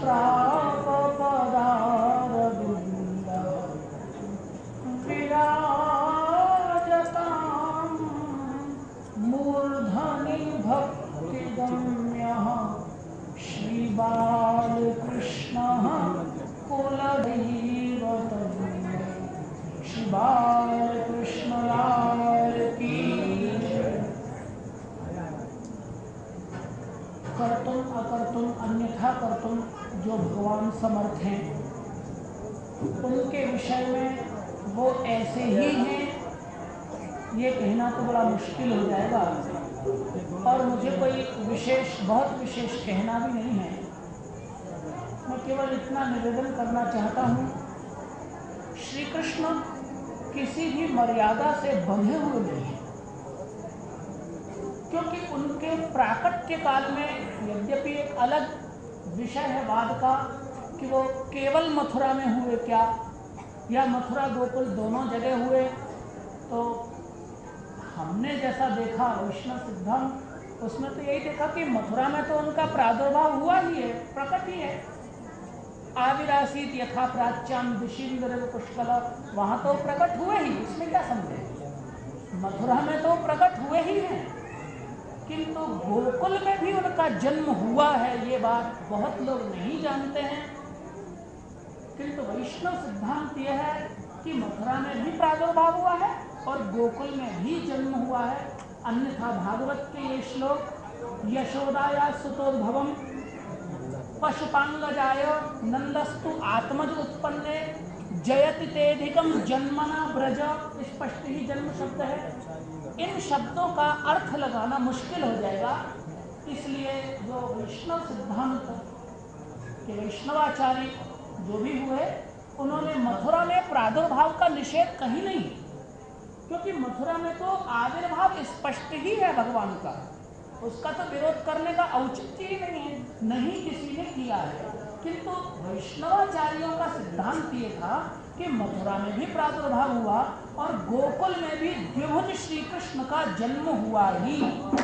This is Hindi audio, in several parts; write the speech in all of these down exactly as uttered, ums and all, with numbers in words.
प्राप पदारविन्द विराजतां मूर्धनि भक्तिगम्यः श्रीबालकृष्णः कुलदैवतम्। श्री बालकृष्ण लाल की। कर्तुम अकर्तुम अन्यथा कर्तुम जो भगवान समर्थ हैं, उनके विषय में वो ऐसे ही हैं, ये कहना तो बड़ा मुश्किल हो जाएगा। और मुझे कोई विशेष बहुत विशेष कहना भी नहीं है। मैं केवल इतना निवेदन करना चाहता हूँ, श्री कृष्ण किसी भी मर्यादा से बंधे हुए नहीं हैं, क्योंकि उनके प्राकट्य काल में यद्यपि एक अलग विषय है वाद का कि वो केवल मथुरा में हुए क्या या मथुरा गोकुल दोनों जगह हुए, तो हमने जैसा देखा वैष्णव सिद्धांत उसमें तो यही देखा कि मथुरा में तो उनका प्रादुर्भाव हुआ ही है, प्रकट ही है। आविरासीत यथा प्राच्याम दिशींद्र पुष्कल, वहां तो प्रकट हुए ही, इसमें क्या समझे। मथुरा में तो प्रकट हुए ही हैं, किंतु गोकुल में भी उनका जन्म हुआ है, ये बात बहुत लोग नहीं जानते हैं। किंतु वैष्णव सिद्धांत यह है कि मथुरा में भी प्रादुर्भाव हुआ है और गोकुल में भी जन्म हुआ है। अन्यथा भागवत के ये श्लोक यशोदाया सुतोद्भवम पशुपांगजाय नंदस्तु आत्मज उत्पन्ने जयति तेधिकम जन्मना ब्रज, स्पष्ट ही जन्म शब्द है। इन शब्दों का अर्थ लगाना मुश्किल हो जाएगा, इसलिए जो वैष्णव सिद्धांत के वैष्णवाचार्य जो भी हुए, उन्होंने मथुरा में प्रादुर्भाव का निषेध कहीं नहीं, क्योंकि मथुरा में तो आविर्भाव स्पष्ट ही है भगवान का, उसका तो विरोध करने का औचित्य ही नहीं है, नहीं किसी ने किया है। किंतु वैष्णवाचार्यों का सिद्धांत ये था कि मथुरा में भी प्रादुर्भाव हुआ और गोकुल में भी द्विभुज श्री कृष्ण का जन्म हुआ ही।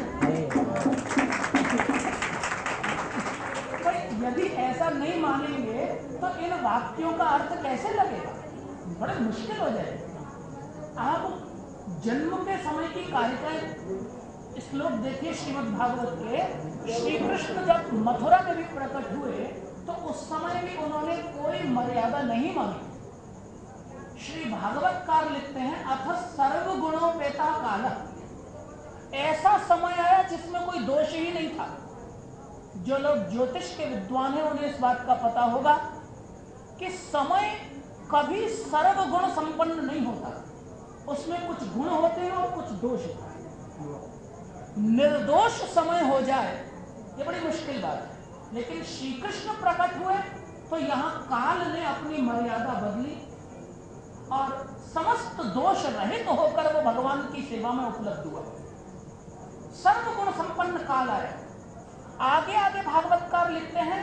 यदि ऐसा नहीं मानेंगे तो इन वाक्यों का अर्थ कैसे लगेगा, बड़े मुश्किल हो जाएगा। आप जन्म के समय की कारिकाएं श्लोक देखिए श्रीमद् भागवत के, श्री कृष्ण जब मथुरा में भी प्रकट हुए तो उस समय भी उन्होंने कोई मर्यादा नहीं मानी। श्री भागवतकार लिखते हैं अथ सर्वगुणोपेता काल, ऐसा समय आया जिसमें कोई दोष ही नहीं था। जो लोग ज्योतिष के विद्वान हैं उन्हें इस बात का पता होगा कि समय कभी सर्वगुण संपन्न नहीं होता, उसमें कुछ गुण होते हैं और कुछ दोष होते हैं। निर्दोष समय हो जाए ये बड़ी मुश्किल बात है, लेकिन श्री कृष्ण प्रकट हुए तो यहाँ काल ने अपनी मर्यादा बदली और समस्त दोष रहित तो होकर वो भगवान की सेवा में उपलब्ध हुआ। सर्वगुण संपन्न काल आया। आगे आगे भागवतकार लिखते हैं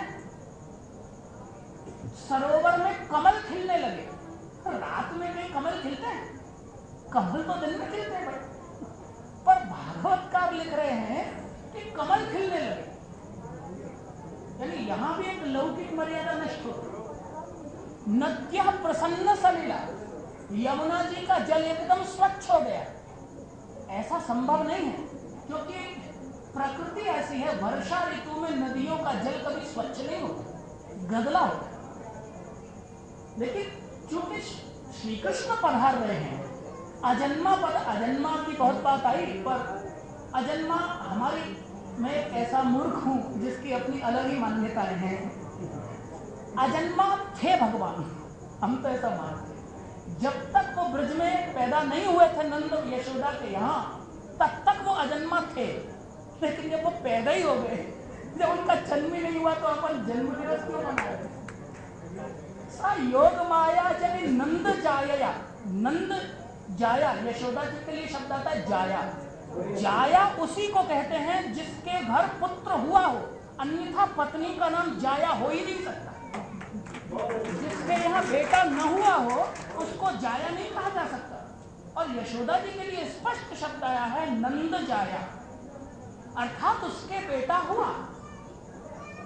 सरोवर में कमल खिलने लगे। रात में कहीं कमल खिलते हैं? कमल तो दिन में खिलते हैं भाई, पर भागवतकार लिख रहे हैं कि कमल खिलने लगे, यानी यहां भी एक लौकिक मर्यादा नष्ट होती। नद्या प्रसन्न सलिला, यमुना जी का जल एकदम स्वच्छ हो गया। ऐसा संभव नहीं है, क्योंकि प्रकृति ऐसी है, वर्षा ऋतु में नदियों का जल कभी स्वच्छ नहीं होता, गदला होता। लेकिन चूंकि श्री कृष्ण पधार रहे हैं, अजन्मा पद, अजन्मा की बहुत बात आई, पर अजन्मा हमारी, मैं एक ऐसा मूर्ख हूं जिसकी अपनी अलग ही मान्यताएं हैं। अजन्मा थे भगवान, हम तो ऐसा मानते हैं। जब तक वो ब्रज में पैदा नहीं हुए थे नंद यशोदा के यहाँ, तब तक वो अजन्मा थे। लेकिन जब वो पैदा ही हो गए, जब उनका जन्म ही नहीं हुआ तो अपन जन्म दिवस क्यों मनाए? सा योग माया जब नंद जाया, नंद जाया, यशोदा जी के लिए शब्द आता है जाया। जाया उसी को कहते हैं जिसके घर पुत्र हुआ हो, अन्यथा पत्नी का नाम जाया हो ही नहीं सकता। जिसके यहाँ बेटा न हुआ हो उसको जाया नहीं कहा जा सकता। और यशोदा जी के लिए स्पष्ट शब्द आया है नंद जाया, अर्थात उसके बेटा हुआ।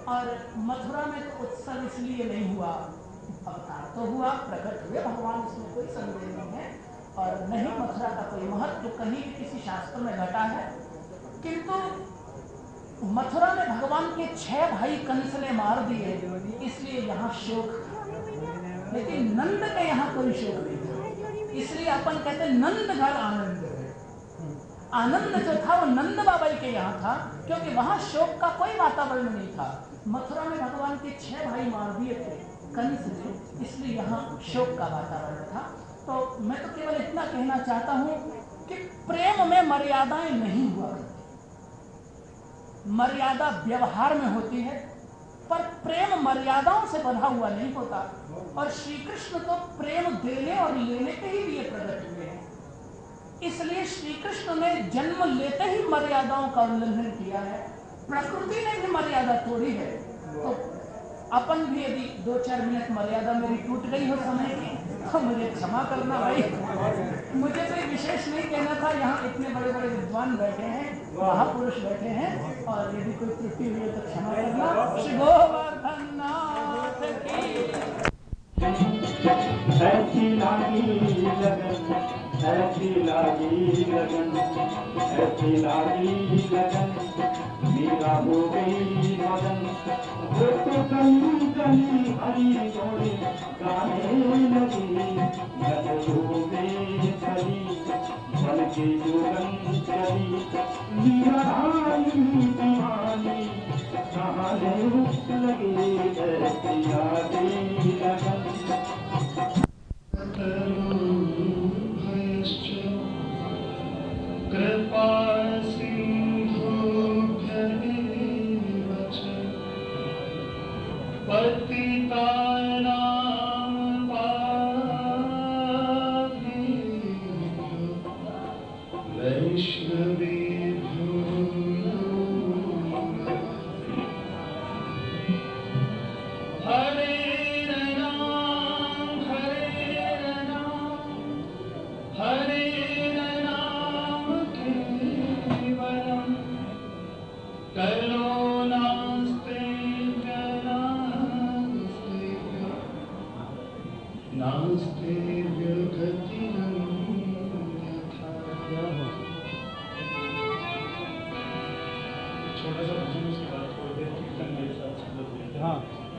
और मथुरा में तो उत्सव इसलिए नहीं हुआ, अवतार तो हुआ, प्रकट हुए भगवान, इसमें कोई संदेह नहीं है, और नहीं मथुरा का कोई महत्व कहीं भी किसी शास्त्र में घटा है। किंतु मथुरा में भगवान के छह भाई कंस ने मार दिए, इसलिए यहाँ शोक, लेकिन नंद के यहाँ कोई शोक नहीं था, इसलिए अपन कहते नंद घर आनंद। आनंद जो था वो नंद बाबा के यहाँ था, क्योंकि वहां शोक का कोई वातावरण नहीं था। मथुरा में भगवान के छह भाई मार दिए थे कंस ने, इसलिए यहाँ शोक का वातावरण था। तो मैं तो केवल इतना कहना चाहता हूँ कि प्रेम में मर्यादाएं नहीं हुआ करती। मर्यादा व्यवहार में होती है, पर प्रेम मर्यादाओं से बंधा हुआ नहीं होता। और श्री कृष्ण तो प्रेम देने और लेने के ही लिए प्रकट हुए हैं, इसलिए श्री कृष्ण ने जन्म लेते ही मर्यादाओं का उल्लंघन किया है। प्रकृति ने भी मर्यादा तोड़ी है, तो अपन भी यदि दो चार मिनट मर्यादा मेरी टूट गई हो समय की, तो मुझे क्षमा करना भाई। मुझे कोई विशेष नहीं कहना था, यहाँ इतने बड़े बड़े विद्वान बैठे हैं, महापुरुष बैठे हैं, और यदि कोई त्रुटि हुई है तो क्षमा करना। श्री गोवर्धन नाथ की। ऐसी लागी लगन, ऐसी लागी लगन, ऐसी लागी लगन, मीरा हो गई मगन। वो तो कहीं कहीं हरी जोड़ी गाने लगी, गजरों में चली बन के जोगन चली। मीरा आई दीवानी कहाने लगी, ऐसी लागी लगन। कृपा सिंधु पतितानां पावनेभ्यो वैष्णवेभ्यो हरे राम हरे राम हरे छोटा सा भजन उसके बाद थोड़ी देर कीर्तन मेरे साथ संगत में। हाँ।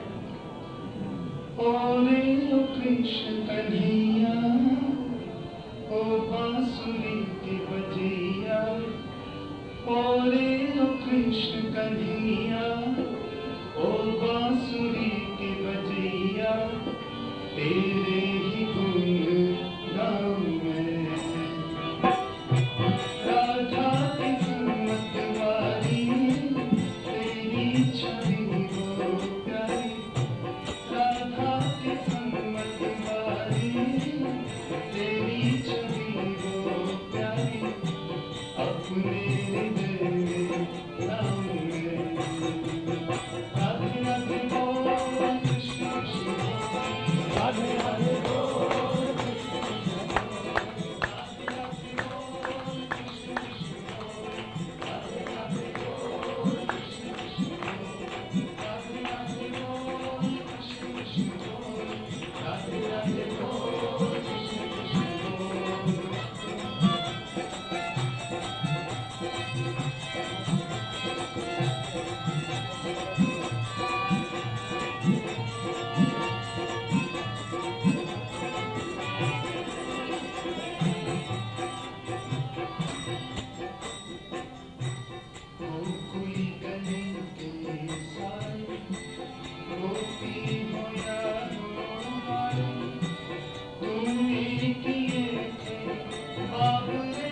ओले ओ कृष्ण कन्हैया, ओ बांसुरी के बजैया, ओले ओ कृष्ण कन्हैया, ओ बांसुरी के बजैया, तेरे ही गुण गाऊं मैं। राधा की सुन्नत वाली तेरी छवि हो प्यारी, राधा की सुन्नत वाली तेरी छवि हो प्यारी, अपने हृदय में लाऊं मैं। राधे राधे बोल कृष्ण कृष्ण, राधे राधे बोल कृष्ण कृष्ण, राधे राधे बोल कृष्ण कृष्ण, राधे राधे बोल कृष्ण कृष्ण, राधे राधे बोल कृष्ण कृष्ण, राधे राधे बोल कृष्ण कृष्ण। कोई गले के साए, गोपी हो या हमारी, तुम एक ये थे बाबरे,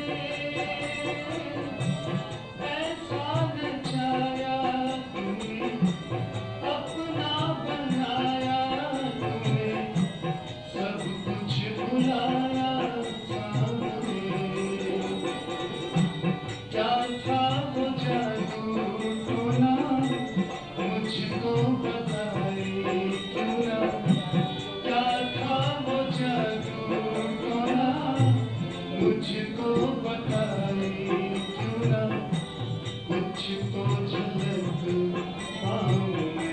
ऐसा नचाया तुम्हें, अपना बनाया तुम्हें, सब कुछ भुलाया सामने। क्या था वो जादू टोना, मुझको बताए क्यों ना। क्या था वो जादू टोना, मुझको बताए क्यों ना। कुछ तो झलक पाऊं मैं।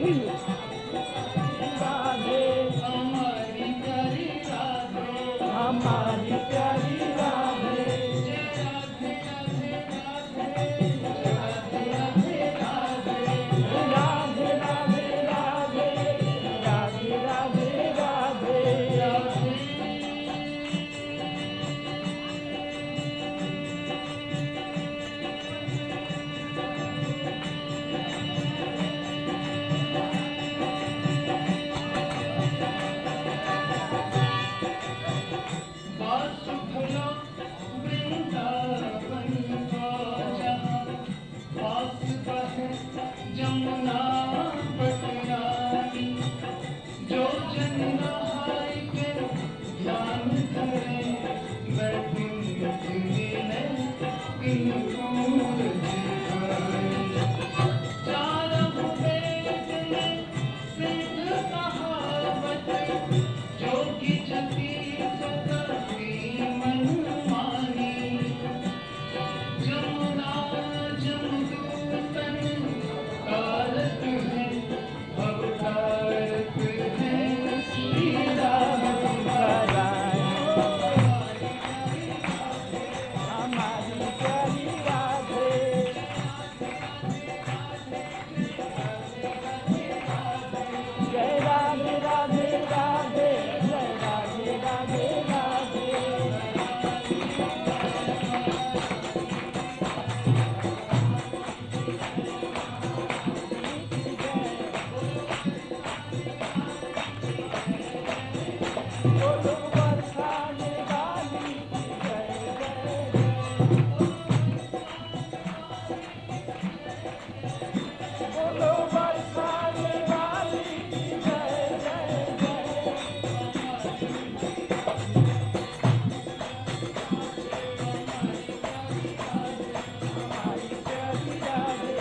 राधे हमारी प्यारी राधे हमारी प्यारी राधे राधे राधे राधे राधे राधे राधे राधे राधे राधे राधे राधे राधे राधे वासुदेव वृंदावन को जहाँ वास बहे जमुना पटरानी जो जन नहाय के ध्यान करे बैठी में इनको चारों वेद में सिद्ध कहावत जो की जति सकती मनमानी जमुना जमदूतन तारक है अवतारक है श्री राम हमारी प्यारी राधे जय राधे राधे राधे जय राधे राधे राधे बोलो बरसाने वाली की जय जय बोलो बरसाने वाली की जय जय जय हमारी प्यारी राधे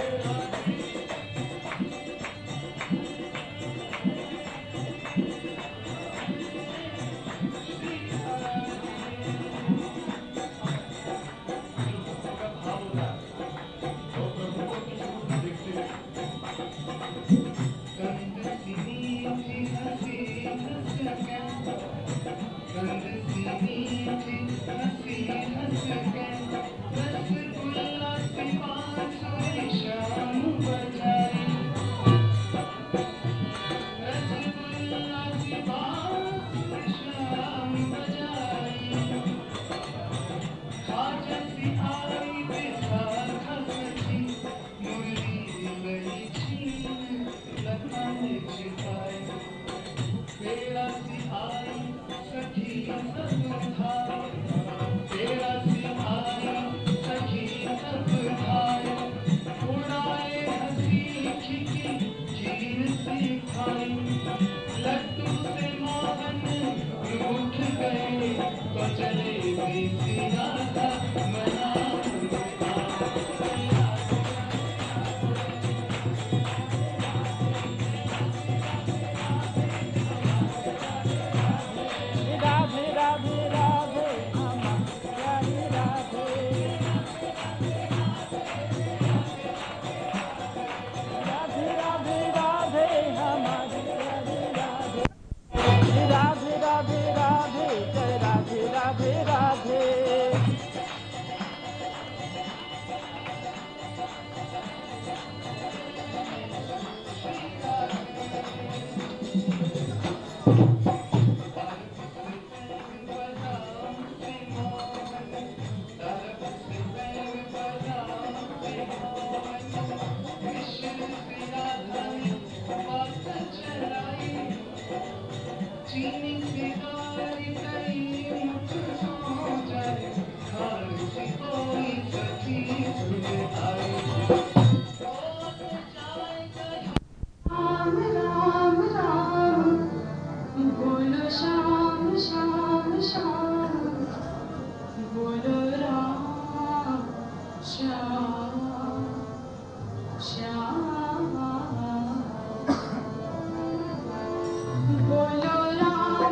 तेरा सिहाई सखी सब धाय तेरा सिहाई सखी सब धाय उड़ाए हंसी खिकी खीर सिखाई लड्डू से मोहन रूठ गए तो चले गई राधा मना राधे राधे राधे हमारी प्यारी राधे राधे राधे राधे हमारी प्यारी राधे राधे राधे राधे जय राधे राधे राधे चीनी से गारी कई मुठ हो जाए घर से कोई सखी सुन आए राम राम राम बोलो श्याम श्याम श्याम बोलो राम श्याम श्याम बोलो राम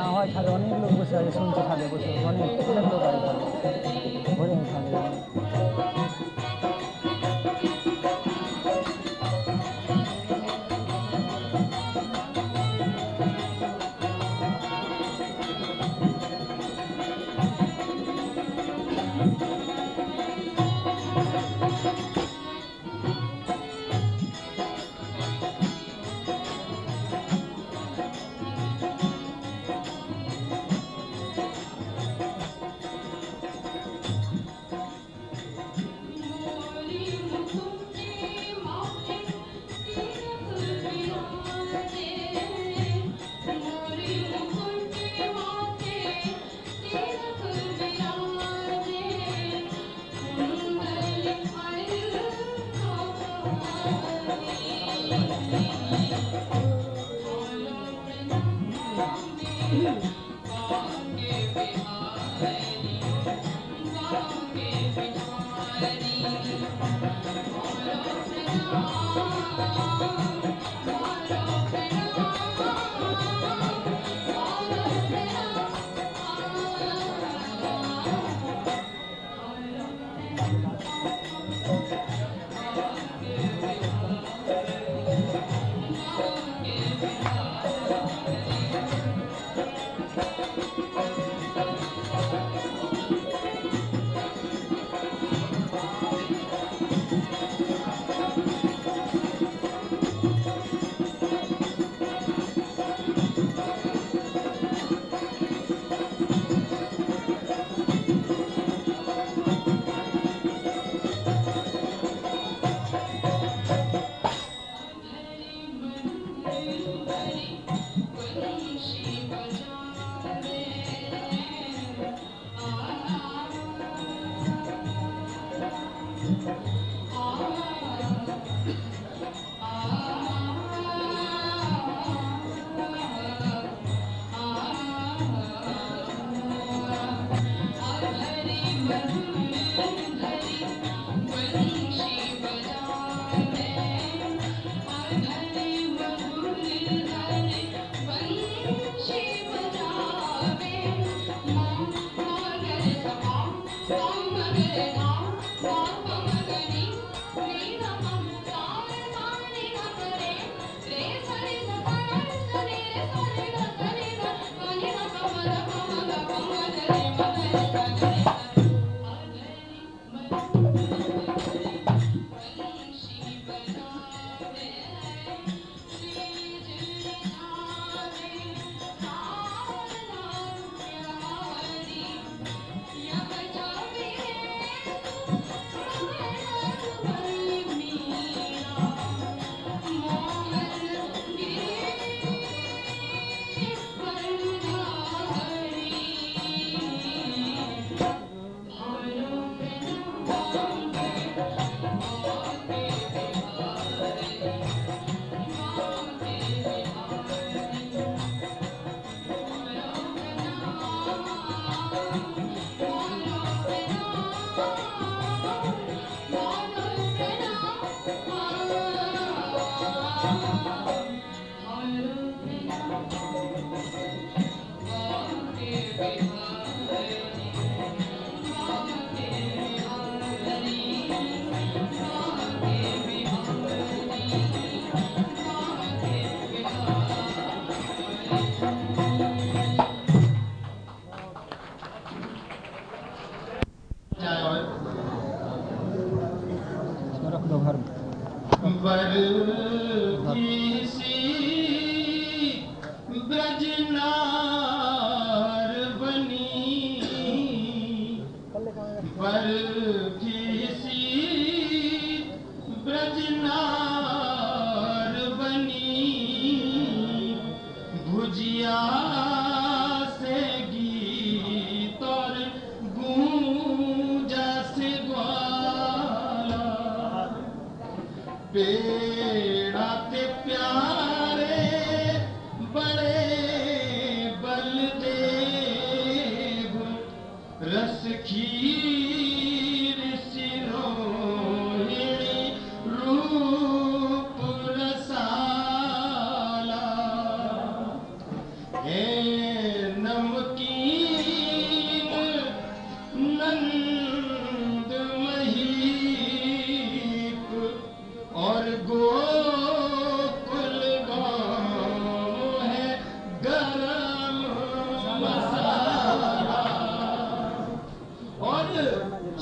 হয় ছাদে অনেক লোক বসে আছে, শুনছে ছাদে বসে অনেক অনেক লোক আছে ছাদে ভরে ছাদে।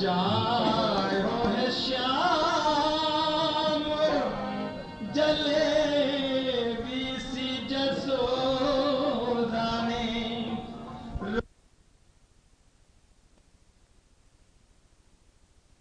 जायो है श्याम जले